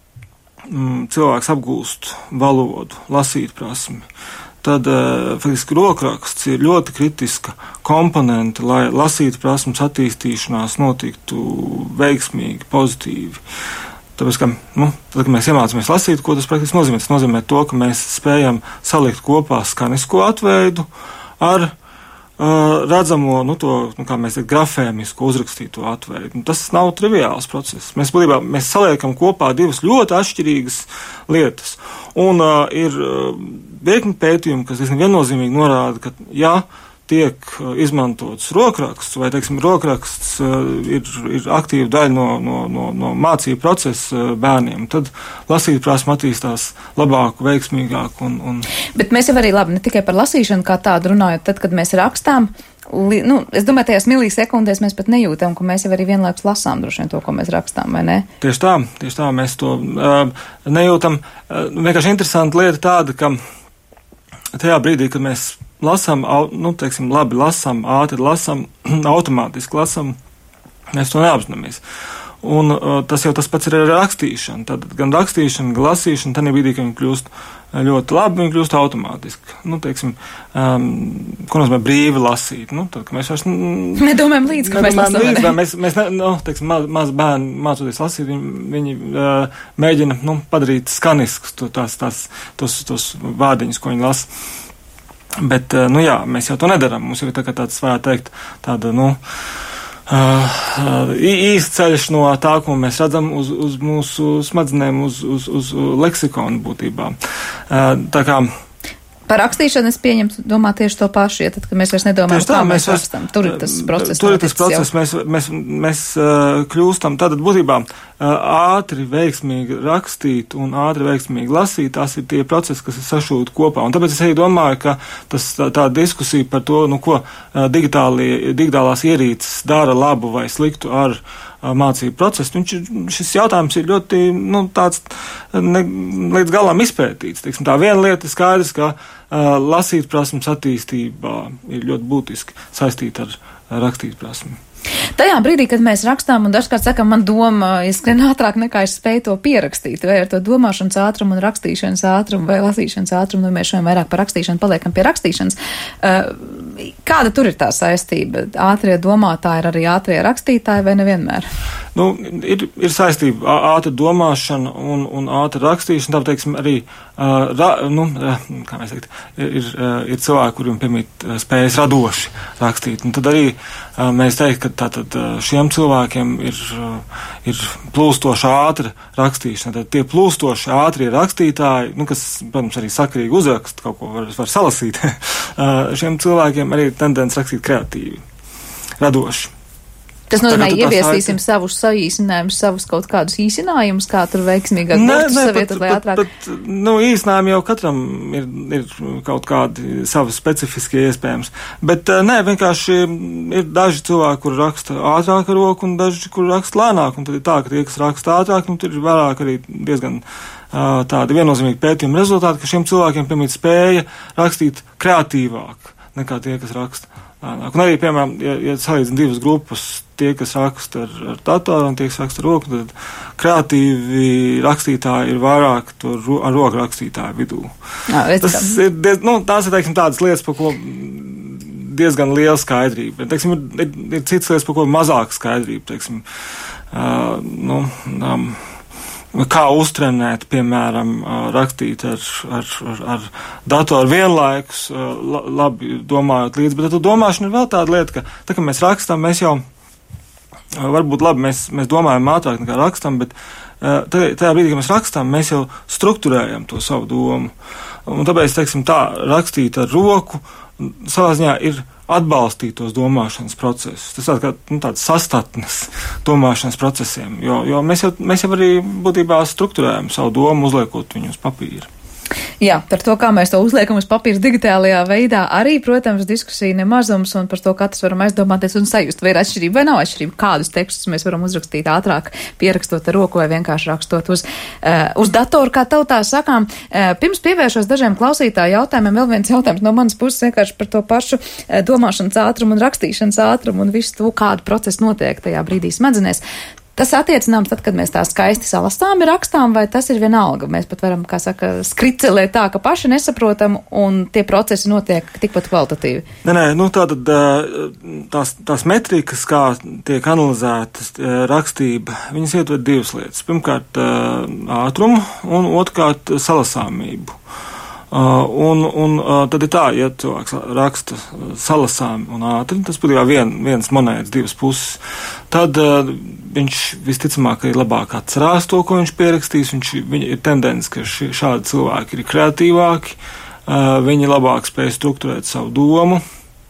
cilvēks apgūst valodu, lasīt prasmi, tad uh, faktiski rokraksts ir ļoti kritiska komponente, lai lasīt prasmes attīstīšanās notiktu veiksmīgi, pozitīvi. Tāpēc, ka, nu, tad, kad mēs iemācāmies lasīt, ko tas praktiski nozīmē? Tas nozīmē to, ka mēs spējam salikt kopā skanisko atveidu ar uh, redzamo, nu, to, nu, kā mēs teikt, grafēmisku uzrakstīto atveidu. Nu, tas nav triviāls process. Mēs, būtībā, mēs saliekam kopā divas ļoti atšķirīgas lietas. Un uh, ir uh, virkni pētījumi, kas diezgan viennozīmīgi norāda, ka, ja tiek uh, izmantots rokraksts, vai, teiksim, rokraksts uh, ir, ir aktīva daļa no, no, no, no mācību procesa uh, bērniem, tad lasīt prasme attīstās labāk, veiksmīgāk. Un, un... Bet mēs jau arī labi, ne tikai par lasīšanu kā tādu runājot, tad, kad mēs rakstām, li, nu, es domāju, tajās milisekundēs mēs pat nejūtam, ka mēs jau arī vienlaikus lasām droši vien to, ko mēs rakstām, vai ne? Tieši tā, tieši tā, mēs to uh, nejūtam. Uh, vienkārši interesanta lieta tāda, ka tajā brīdī, kad mēs lasām, nu, teiksim, labi lasām, ātri lasām, automātiski lasām, mēs to neapzināmies. Un uh, tas jau tas pats ir ar rakstīšanu. Tad gan rakstīšana, gan lasīšana, tad brīdī, kad viņi kļūst ļoti labi, viņi kļūst automātiski. Nu, teiksim, um, ko nozīmē brīvi lasīt? Nu, tad, ka mēs vairs nedomājam līdz, ka mēs lasām. Līdz, mēs, mēs ne, nu, teiksim, maz, maz bērni mācoties lasīt, viņi, viņi uh, mēģina, nu, padarīt skaniskus to, tās, tās, tos, tos vārdiņus, ko viņi lasa. Bet, uh, nu jā, mēs jau to nedaram. Mums jau ir tā kā tāds, varētu teikt, tāda, nu, Uh, īsts ceļš no tā, ko mēs redzam uz, uz mūsu smadzenēm, uz, uz, uz leksikonu būtībā. Uh, tā kā par rakstīšanu es pieņemtu, domā tieši to pašu, ja tad, kad mēs vairs nedomājam, tā, kā mēs, mēs rakstam. Tur ir tas process. Tur ir tas process, mēs, mēs, mēs uh, kļūstam, tātad būtībā uh, ātri, veiksmīgi rakstīt un ātri, veiksmīgi lasīt, tās ir tie procesi, kas ir sašūti kopā. Un tāpēc es arī domāju, ka tas, tā, tā diskusija par to, nu, ko uh, digitālās ierīces dara labu vai sliktu ar mācību procesu. Viņš, šis jautājums ir ļoti, nu, tāds ne, līdz galam izpētīts. Teiksim, tā viena lieta ir skaidrs, ka uh, lasīt prasmes attīstībā ir ļoti būtiski saistīta ar, ar rakstīt prasmi. Tajā brīdī, kad mēs rakstām, un dažkārt sakam, man doma ieskrien ātrāk nekā es spēju to pierakstīt, vai ar to domāšanas ātrumu un rakstīšanas ātrumu vai lasīšanas ātrumu, nu mēs šodien vairāk par rakstīšanu paliekam pie rakstīšanas. Uh, kāda tur ir tā saistība? Ātrie domātāji ir arī ātrie rakstītāji vai nevienmēr? Nu, ir, ir saistība ātra domāšana un, un ātra rakstīšana, tā teiksim arī, uh, ra, nu, kā mēs teikt, ir, uh, ir cilvēki, kuriem piemīt uh, spējas radoši rakstīt, un tad arī uh, mēs teikt, ka tātad šiem cilvēkiem ir, ir plūstoša ātra rakstīšana. Tad tie plūstoši ātrie rakstītāji, nu, kas, protams, arī sakarīgi uzrakst, kaut ko var, var salasīt, šiem cilvēkiem arī tendence rakstīt kreatīvi, radoši. Tas nozīmē, ieviesīsim savus saīsinājumus, savus kaut kādus īsinājumus, kā tur veiksmīgāk burtus savietot, lai ātrāk. Bet, nu, īsinājumi jau katram ir, ir kaut kādi savi specifiskie iespējams. Bet, nē, vienkārši ir daži cilvēki, kuri raksta ātrāk ar roku un daži, kuri raksta lēnāk. Un tad ir tā, ka tie, kas raksta ātrāk, nu, tur ir vairāk arī diezgan uh, tādi viennozīmīgi pētījumi rezultāti, ka šiem cilvēkiem, piemēram, spēja rakstīt kreatīvāk nekā tie, kas raksta lēnāk. Un arī, piemēram, ja, ja salīdzina divas grupas, tie, kas raksta ar, ar datoru un tie, kas raksta ar roku, tad kreatīvi rakstītāji ir vairāk to ro, ar roku rakstītāju vidū. Jā, tas ir, diez, nu, tās ir, teiksim, tādas lietas, par ko diezgan liela skaidrība. Teiksim, ir, ir, ir citas lietas, par ko mazāk skaidrība, teiksim, uh, nu, um, kā uztrenēt, piemēram, rakstīt ar, ar, ar, ar datoru vienlaikus, labi domājot līdzi, bet tad domāšana ir vēl tāda lieta, ka tā, ka mēs rakstām, mēs jau, varbūt labi, mēs, mēs domājam ātrāk nekā rakstam, bet tajā, tajā brīdī, kad mēs rakstām, mēs jau strukturējam to savu domu. Un tāpēc, teiksim, tā, rakstīt ar roku savā ziņā ir atbalstīt tos domāšanas procesus. Tas tāds kā nu, tāds sastatnes domāšanas procesiem, jo, jo mēs, jau, mēs jau arī būtībā strukturējam savu domu, uzliekot viņu uz papīra. Jā, par to, kā mēs to uzliekam uz papīra digitālajā veidā, arī, protams, diskusija nemazums, un par to katrs varam aizdomāties un sajust, vai ir atšķirība vai nav atšķirība. Kādus tekstus mēs varam uzrakstīt ātrāk, pierakstot ar roku vai vienkārši rakstot uz, uh, uz datoru, kā tautā sakām. Uh, pirms pievēršos dažiem klausītāju jautājumiem, vēl viens jautājums no manas puses vienkārši par to pašu uh, domāšanas ātrumu un rakstīšanas ātrumu un visu to, kādu procesu notiek tajā brīdī smadzenēs. Tas attiecināms tad, kad mēs tā skaisti salasām ir rakstām, vai tas ir vienalga? Mēs pat varam, kā saka, skricelēt tā, ka paši nesaprotam, un tie procesi notiek tikpat kvalitatīvi. Nē, nē, nu tātad tās, tās metrikas, kā tiek analizētas rakstība, viņas ietver divas lietas. Pirmkārt, ātrumu, un otrkārt, salasāmību. Uh, un, un uh, tad ir tā, ja cilvēks raksta salasām un ātri, tas būtībā vien, viens monētas divas puses, tad uh, viņš visticamāk ir labāk atcerās to, ko viņš pierakstīs, viņš, viņa ir tendence, ka ši, šādi cilvēki ir kreatīvāki, uh, viņi labāk spēj strukturēt savu domu.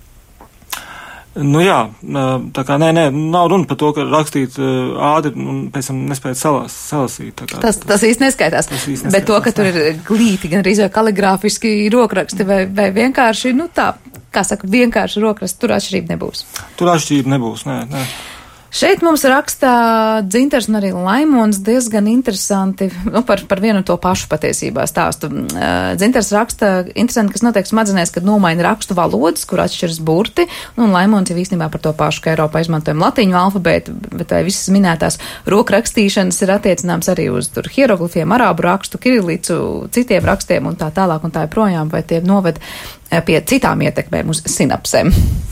Nu jā, tā kā nē, nē, nav runa par to, ka rakstīt ātri un pēc tam nespēt salas, salasīt. Tā tas, tas īsti neskaitās. Tas īsti neskaitās. Bet to, ka tur ir glīti, gan arī kaligrāfiski rokraksti vai, vai vienkārši, nu tā, kā saka, vienkārši rokraksti, tur atšķirība nebūs. Tur atšķirība nebūs, nē, nē. Šeit mums rakstā Dzintars un arī Laimons diezgan interesanti, nu, par, par vienu to pašu patiesībā stāstu. Dzintars raksta interesanti, kas notiek smadzenēs, kad nomaina rakstu valodas, kur atšķiras burti, un Laimons jau īstenībā par to pašu, ka Eiropā izmantojam latīņu alfabētu, bet visas minētās rokrakstīšanas ir attiecināms arī uz tur hieroglifiem, arābu rakstu, kirilicu, citiem rakstiem un tā tālāk un tā joprojām, vai tie noved pie citām ietekmēm uz sinapsēm.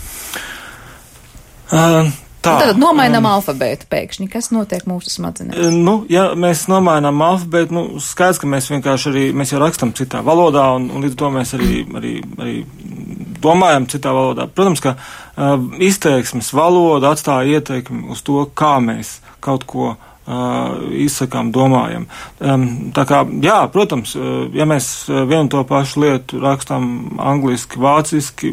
Uh. Tā, tad nomainām um, alfabētu pēkšņi. Kas notiek mūsu smadzenēs? Nu, ja mēs nomainām alfabētu, nu, skaidrs, ka mēs vienkārši arī, mēs jau rakstam citā valodā, un, un līdz to mēs arī, arī, arī domājam citā valodā. Protams, ka uh, izteiksmes valoda atstāja ieteikumu uz to, kā mēs kaut ko uh, izsakām, domājam. Um, tā kā, jā, protams, uh, ja mēs vienu to pašu lietu rakstām angliski, vāciski,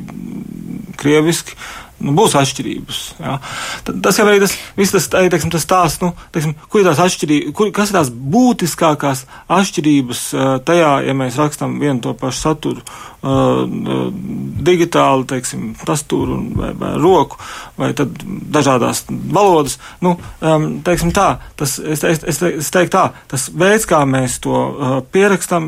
krieviski, nu, būs atšķirības. Jā. Tas jau arī tas, viss tas, teiksim, tas tās, nu, teiksim, kur ir tās atšķirības, kur, kas ir tās būtiskākās atšķirības tajā, ja mēs rakstam vienu to pašu saturu uh, digitāli, teiksim, tastūru vai, vai roku, vai tad dažādās valodas. Nu, um, teiksim tā, tas, es, es, es, es teiktu tā, tas veids, kā mēs to uh, pierakstam,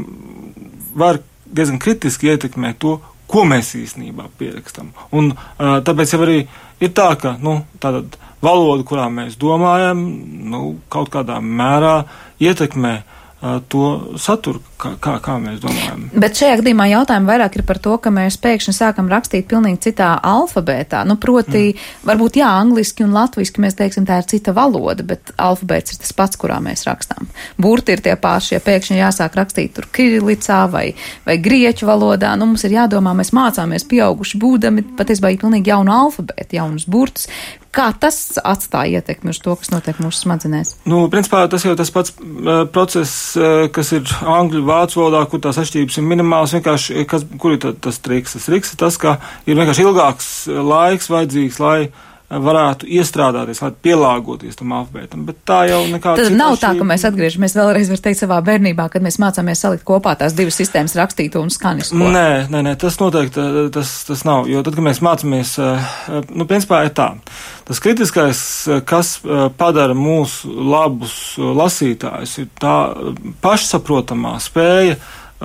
var diezgan kritiski ietekmēt to, ko mēs īstenībā pierakstam. Un uh, tāpēc jau arī ir tā, ka, nu, tātad valoda, kurā mēs domājam, nu, kaut kādā mērā ietekmē uh, to saturu, kā, kā, kā mēs domājam. Bet šajā gadījumā jautājumi vairāk ir par to, ka mēs pēkšņi sākam rakstīt pilnīgi citā alfabētā. Nu, proti, mm. varbūt jā, angliski un latviski mēs teiksim, tā ir cita valoda, bet alfabēts ir tas pats, kurā mēs rakstām. Burti ir tie paši, ja pēkšņi jāsāk rakstīt tur kirilicā vai, vai grieķu valodā. Nu, mums ir jādomā, mēs mācāmies pieauguši būdami patiesībā ir pilnīgi jaunu alfabētu, jaunus burtus. Kā tas atstāja ietekmi uz to, kas notiek mūsu smadzenēs? Nu, principā tas jau tas pats uh, process, uh, kas ir angļu vācu valodā, kur tās atšķirības ir minimālas, vienkārši, kas, kur ir tā, tas triks? Tas triks ir tas, ka ir vienkārši ilgāks laiks vajadzīgs, lai varētu iestrādāties, lai pielāgoties tam alfabētam, bet tā jau nekāda. Tad nav tā, ka mēs atgriežamies vēlreiz, var teikt, savā bērnībā, kad mēs mācāmies salikt kopā tās divas sistēmas, rakstīto un skanisko. Nē, nē, nē, tas noteikti, tas, tas nav, jo tad, kad mēs mācāmies, nu, principā ir tā, tas kritiskais, kas padara mūsu labus lasītājus, ir tā pašsaprotamā spēja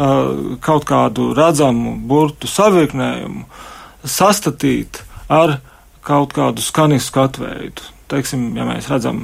kaut kādu redzamu burtu savirknējumu sastatīt ar kaut kādu skanisku atveidu. Teiksim, ja mēs redzam,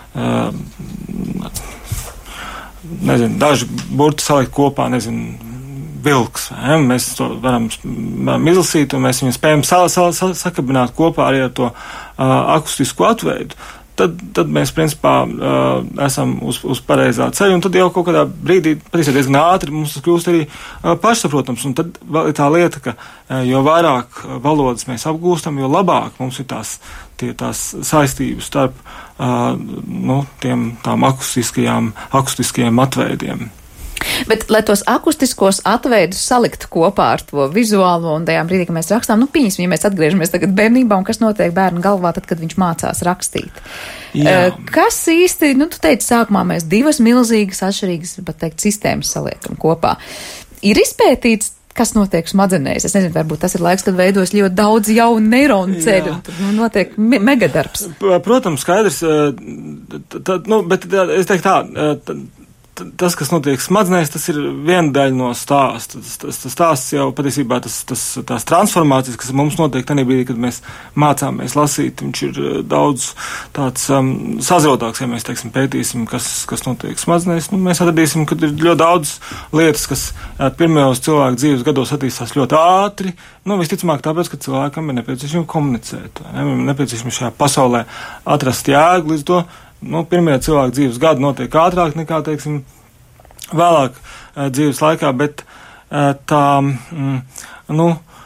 uh, nezinu, daži burti salikt kopā, nezinu, vilks, vai, ja? Mēs to varam, varam izlasīt, un mēs viņu spējam sal, sal, sal, sakabināt kopā arī ar to uh, akustisku atveidu. Tad, tad mēs, principā, uh, esam uz, uz pareizā ceļa, un tad jau kaut kādā brīdī, patiesībā diezgan ātri, mums tas kļūst arī uh, pašsaprotams, un tad vēl ir tā lieta, ka uh, jo vairāk valodas mēs apgūstam, jo labāk mums ir tās, tie, tās saistības starp uh, nu, tiem tām akustiskajām, akustiskajiem atveidiem. Bet, lai tos akustiskos atveidus salikt kopā ar to vizuālo un tajā brīdī, kad mēs rakstām, nu, pieņemsim, ja mēs atgriežamies tagad bērnībā un kas notiek bērnu galvā tad, kad viņš mācās rakstīt. Jā. Kas īsti, nu, tu teici, sākumā mēs divas milzīgas atšķirīgas, pat teikt, sistēmas saliekam kopā. ir izpētīts, kas notiek smadzenēs. Es nezinu, varbūt tas ir laiks, kad veidos ļoti daudz jaunu neironu ceļu, un tad nu, notiek me megadarbs. Protams, skaidrs, tad, nu, bet es teiktu tā, tad, tas, kas notiek smadzenēs, tas ir viena daļa no stāsta. Tas, tas, tas stāsts jau patiesībā tas, tas, tās transformācijas, kas mums notiek tajā brīdī, kad mēs mācāmies lasīt, viņš ir daudz tāds um, sazrotāks, ja mēs, teiksim, pētīsim, kas, kas notiek smadzenēs. Nu, mēs atradīsim, ka ir ļoti daudz lietas, kas pirmajos cilvēku dzīves gados attīstās ļoti ātri. Nu, visticamāk tāpēc, ka cilvēkam ir nepieciešams komunicēt. Ne? Nepieciešams šajā pasaulē atrast jēgu, līdz to nu, pirmie cilvēku dzīves gadi notiek ātrāk nekā, teiksim, vēlāk uh, dzīves laikā, bet uh, tā, mm, nu,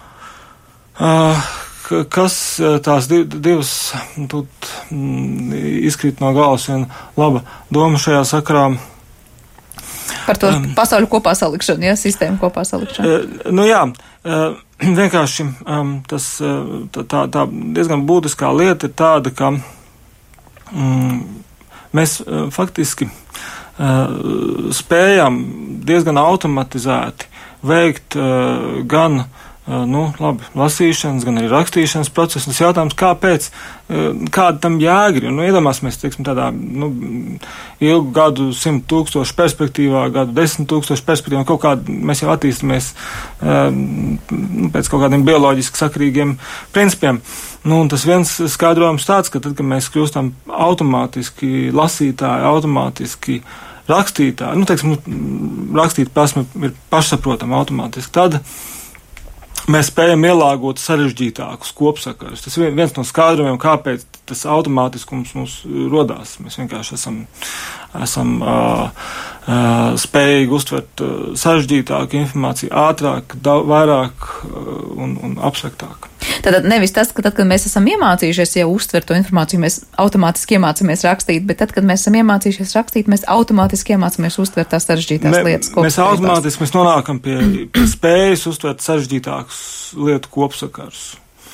uh, kas uh, tās div, divas, tūt, mm, izkrīt no galvas viena laba doma šajā sakarā. Par to um, pasauļu kopā salikšanu, ja, sistēmu kopā salikšanu. Uh, nu jā, uh, vienkārši um, tas, uh, tā, tā, tā diezgan būtiskā lieta ir tāda, ka Mm, mēs uh, faktiski uh, spējam diezgan automatizēti veikt uh, gan uh, nu, labi, lasīšanas, gan arī rakstīšanas procesu. Tas jautājums, kāpēc, uh, kāda tam jēga ir. Nu, iedomāsimies, teiksim, tādā nu, ilgu gadu, simt tūkstošu perspektīvā, gadu desmit tūkstošu perspektīvā, kaut kādā mēs jau attīstamies uh, pēc kaut kādiem bioloģiski sakarīgiem principiem. Nu, un tas viens skaidrojums tāds, ka tad, kad mēs kļūstam automātiski lasītāji, automātiski rakstītāji, nu, teiksim, rakstīt prasme ir pašsaprotama automātiski, tad mēs spējam ielāgot sarežģītākus kopsakarus. Tas ir viens no skaidrojumiem, kāpēc tas automātiskums mums rodās. Mēs vienkārši esam, esam uh, uh, spējīgi uztvert uh, sarežģītāku informāciju ātrāk, daudz vairāk uh, un, un abstraktāk. Tātad nevis tas, ka tad, kad mēs esam iemācījušies jau uztvert to informāciju, mēs automātiski iemācāmies rakstīt, bet tad, kad mēs esam iemācījušies rakstīt, mēs automātiski iemācāmies uztvert tās sarežģītās Me, lietas. Mēs automātiski mēs nonākam pie, pie spējas uztvert sarežģītākus lietu kopsakarus.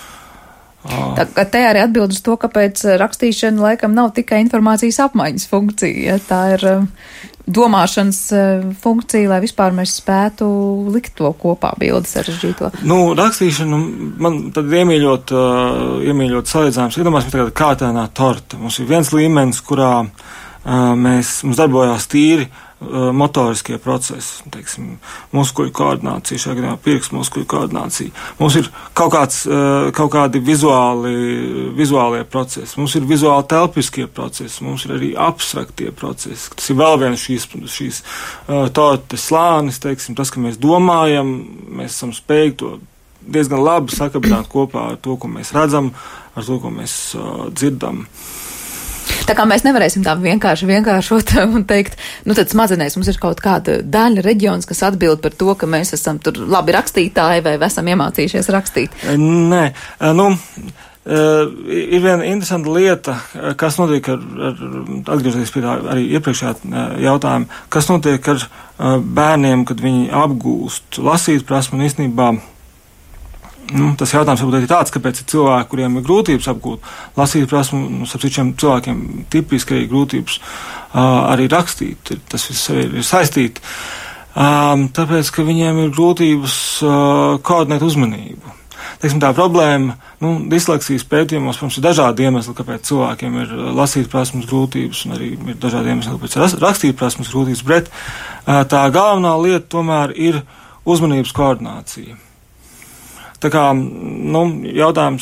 Tā, te arī atbild uz to, kāpēc rakstīšana laikam nav tikai informācijas apmaiņas funkcija. Ja? Tā ir domāšanas funkcija, lai vispār mēs spētu likt to kopā bildi sarežģīto. Nu, rakstīšana, man tad iemīļot, uh, iemīļot salīdzinājums, iedomāsim tagad kārtēnā torta. Mums ir viens līmenis, kurā uh, mēs, mums darbojās tīri uh, motoriskie procesi, teiksim, muskuļu koordinācija, šajā gadījumā pirkstu muskuļu koordinācija. Mums ir kaut kāds, uh, kaut kādi vizuāli, vizuālie procesi, mums ir vizuāli telpiskie procesi, mums ir arī abstraktie procesi. Tas ir vēl viens šīs, šīs uh, tortes slānis, teiksim, tas, ka mēs domājam, mēs esam spējīgi to diezgan labi sakabināt kopā ar to, ko mēs redzam, ar to, ko mēs uh, dzirdam. Tā kā mēs nevarēsim tā vienkārši vienkāršot un teikt, nu tad smadzenēs mums ir kaut kāda daļa reģions, kas atbild par to, ka mēs esam tur labi rakstītāji vai esam iemācījušies rakstīt. Nē, nu, ir viena interesanta lieta, kas notiek ar, ar atgriežoties pie tā arī iepriekšējā jautājuma, kas notiek ar bērniem, kad viņi apgūst lasīt prasmi un īstenībā. Nu, tas jautājums varbūt ir tāds, kāpēc ir cilvēki, kuriem ir grūtības apgūt lasīt prasmu, nu, starp šiem cilvēkiem tipiski arī grūtības uh, arī rakstīt. Tas viss ir, ir saistīti. Um, tāpēc, ka viņiem ir grūtības uh, koordinēt uzmanību. Teiksim, tā problēma, nu, disleksijas pētījumos, protams, ir dažādi iemesli, kāpēc cilvēkiem ir lasīt prasmes grūtības, un arī ir dažādi iemesli, kāpēc rakstīt prasmes grūtības, bet uh, tā galvenā lieta tomēr ir uzmanības koordinācija. Tā kā, nu, jautājums,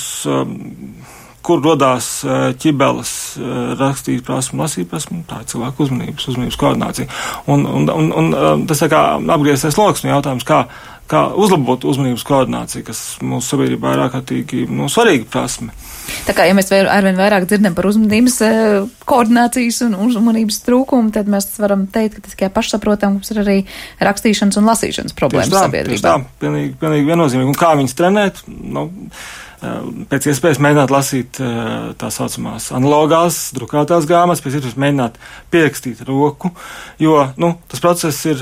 kur rodās ķibeles rakstīt prasmu, lasīt prasmu, tā ir cilvēku uzmanības, uzmanības koordinācija. Un, un, un, un tas tā kā apgrieztais loks, nu, jautājums, kā, kā uzlabot uzmanības koordināciju, kas mūsu sabiedrībā ir ārkārtīgi, nu, svarīga prasme. Tā kā, ja mēs arvien vairāk dzirdam par uzmanības koordinācijas un uzmanības trūkumu, tad mēs varam teikt, ka tas tikai pašsaprotam, mums ir arī rakstīšanas un lasīšanas problēmas tā, sabiedrībā. Tieši tā, pilnīgi, pilnīgi viennozīmīgi. Un kā viņas trenēt? Nu, pēc iespējas mēģināt lasīt tā saucamās analogās, drukātās grāmatas, pēc iespējas mēģināt pierakstīt roku, jo, nu, tas process ir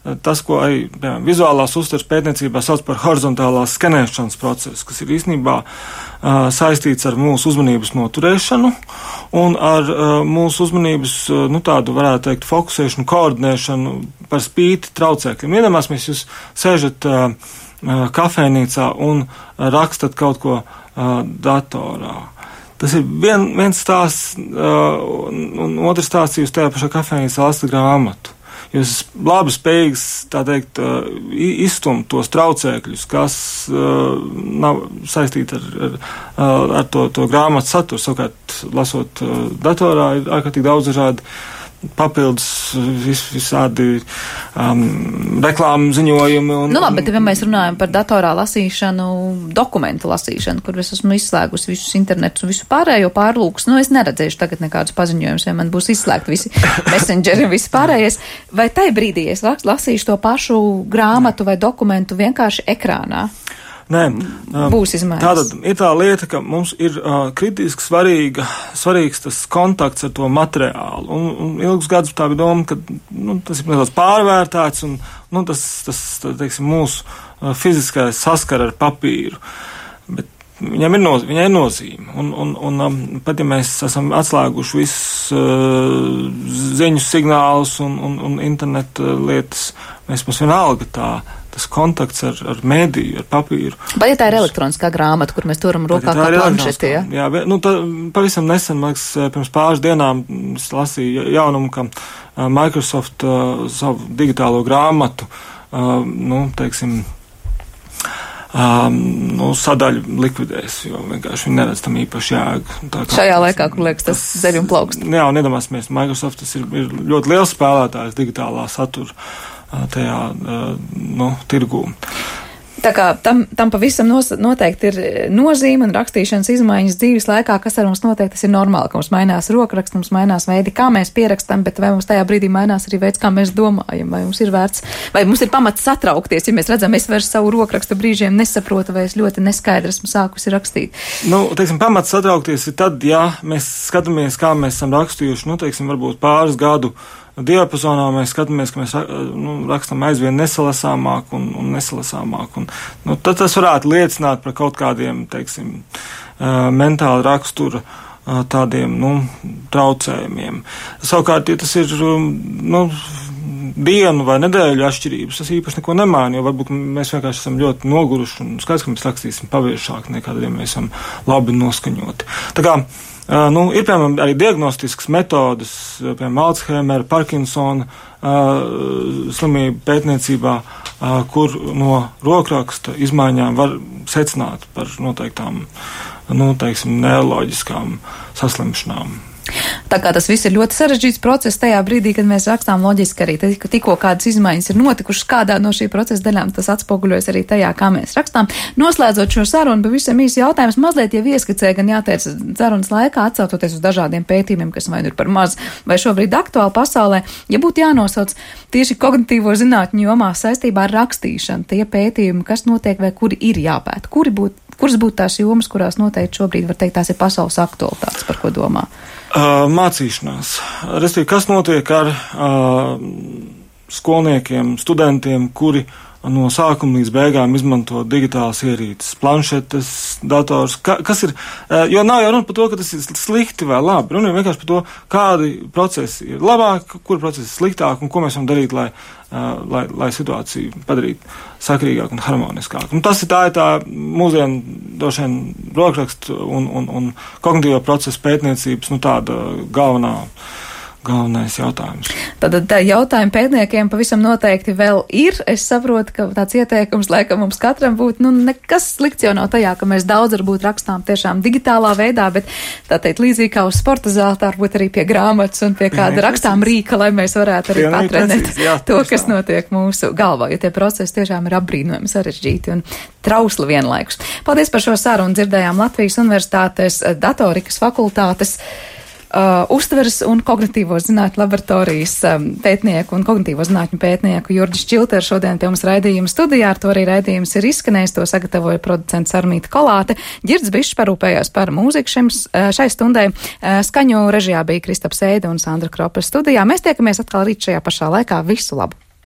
tas, ko arī piemēram, vizuālās uztveres pētniecībā sauc par horizontālās skenēšanas procesu, kas ir īstenībā uh, saistīts ar mūsu uzmanības noturēšanu un ar uh, mūsu uzmanības, uh, nu tādu varētu teikt, fokusēšanu, koordinēšanu par spīti traucēkļiem. Iedomāsimies, jūs sēžat uh, uh, kafejnīcā un rakstat kaut ko uh, datorā. Tas ir vien, viens stāsts, uh, un, un otrs stāsts, jūs tajā pašā kafejnīcā lasat grāmatu. Jūs labi spējīgs, tā teikt, uh, izstumt tos traucēkļus, kas uh, nav saistīti ar, ar, ar to, to grāmatu saturu. Savukārt, lasot uh, datorā, ir ārkārtīgi daudz dažādi papildus vis, visādi um, reklāmu ziņojumi. Un, nu labi, bet ja mēs runājam par datorā lasīšanu, dokumentu lasīšanu, kur es esmu izslēgusi visus internetus un visu pārējo pārlūkus, nu es neredzēšu tagad nekādus paziņojumus, ja man būs izslēgti visi messengeri un visi pārējais. Vai tai brīdī es lasīšu to pašu grāmatu vai dokumentu vienkārši ekrānā? Nē, būs izmaiņas. Tātad ir tā lieta, ka mums ir uh, kritiski svarīga, svarīgs tas kontakts ar to materiālu. Un, un ilgus gadus tā bija doma, ka nu, tas ir nedaudz pārvērtēts un nu, tas, tas tā, teiksim, mūsu uh, fiziskais saskara ar papīru. Bet viņam ir, noz, viņai ir nozīme. Un, un, un um, pat ja mēs esam atslēguši visus uh, ziņu signālus un, un, un interneta lietas, mēs mums vienalga tā. Tas kontakts ar, ar mēdīju, ar papīru. Vai ja tā ir elektroniskā grāmata, kur mēs turam rokā kā planšeti, ja? Jā, nu, tā, pavisam nesen, man liekas, pirms pāris dienām es lasīju jaunumu, ka Microsoft uh, savu digitālo grāmatu, uh, nu, teiksim, um, nu, sadaļu likvidēs, jo vienkārši viņi neredz tam īpaši jēgu. Tā kā, šajā laikā, kur liekas tas zeļ un plaukst. Jā, un iedomāsimies, Microsoft tas ir, ir ļoti liels spēlētājs digitālā satura tajā, nu, tirgū. Tā kā tam, tam pavisam nos, noteikti ir nozīme un rakstīšanas izmaiņas dzīves laikā, kas ar mums notiek, tas ir normāli, ka mums mainās rokraksts, mums mainās veidi, kā mēs pierakstam, bet vai mums tajā brīdī mainās arī veids, kā mēs domājam, vai mums ir vērts, vai mums ir pamats satraukties, ja mēs redzam, es vairs savu rokrakstu brīžiem nesaprotu, vai es ļoti neskaidri esmu sākusi rakstīt. Nu, teiksim, pamats satraukties ir tad, ja mēs skatāmies, kā mēs esam rakstījuši, nu, teiksim, varbūt pāris gadu diapazonā mēs skatāmies, ka mēs nu, rakstam aizvien nesalasāmāk un, un nesalasāmāk. Un, nu, tad tas varētu liecināt par kaut kādiem, teiksim, uh, mentāla rakstura uh, tādiem, nu, traucējumiem. Savukārt, ja tas ir, um, nu, dienu vai nedēļu atšķirības, tas īpaši neko nemaina, jo varbūt mēs vienkārši esam ļoti noguruši un skaidrs, ka mēs rakstīsim paviešāk nekā tad, ja mēs esam labi noskaņoti. Tā kā, Uh, nu, ir, piemēram, arī diagnostiskas metodas, piemēram, Alzheimera, Parkinsona uh, slimību pētniecībā, uh, kur no rokraksta izmaiņām var secināt par noteiktām, nu, teiksim, neiroloģiskām saslimšanām. Tā kā tas viss ir ļoti sarežģīts process, tajā brīdī, kad mēs rakstām loģiski arī tikko, tikko kādas izmaiņas ir notikušas kādā no šī procesa daļām, tas atspoguļojas arī tajā, kā mēs rakstām. Noslēdzot šo sarunu, pavisam īsi jautājums, mazliet jau ieskicēja, gan jāteic sarunas laikā, atsaucoties uz dažādiem pētījumiem, kas vai nu ir par maz, vai šobrīd aktuāli pasaulē, ja būtu jānosauc tieši kognitīvo zinātņu jomā saistībā ar rakstīšanu, tie pētījumi, kas notiek vai kuri ir jāpēta, kuri būtu, kuras būtu tās jomas, kurās noteikti šobrīd var teikt, tās ir pasaules aktualitātes, par ko domā? Uh, mācīšanās. Respektīvi, kas notiek ar uh, skolniekiem, studentiem, kuri no sākuma līdz beigām izmanto digitālas ierīces, planšetes, dators, ka, kas ir, jo nav jau runa par to, ka tas ir slikti vai labi, runa ir vienkārši par to, kādi procesi ir labāki, kuri procesi ir sliktāki un ko mēs varam darīt, lai, lai, lai situāciju padarītu sakrīgāku un harmoniskāku. Un tas ir tā, ir tā mūsdienu, droši vien, rokrakstu un, un, un kognitīvo procesu pētniecības, nu tāda galvenā galvenais jautājums. Tad tā jautājumi pētniekiem pavisam noteikti vēl ir. Es saprotu, ka tāds ieteikums laikam mums katram būtu, nu, nekas slikts jau nav tajā, ka mēs daudz varbūt rakstām tiešām digitālā veidā, bet tā teikt līdzīgi kā uz sporta zelta, varbūt arī pie grāmatas un pie kāda Pienīgi rakstām precīzi. Rīka, lai mēs varētu arī patrenēt jā, to, kas tā. Notiek mūsu galvā, jo tie procesi tiešām ir apbrīnojami sarežģīti un trausli vienlaikus. Paldies par šo sarunu. Dzirdējām Latvijas Universitātes datorikas fakultātes Uh, uztveres un kognitīvo zinātņu laboratorijas um, pētnieku un kognitīvo zinātņu pētnieku Jurģis Čilteru šodien pie mums raidījuma studijā. Ar to arī raidījums ir izskanējis. To sagatavoja producents Armīta Kolāte. Ģirds Bišs parūpējās par mūziku šim, šai stundai. Uh, skaņu režijā bija Kristaps Eide un Sandra Kropa studijā. Mēs tiekamies atkal rīt šajā pašā laikā. Visu labu!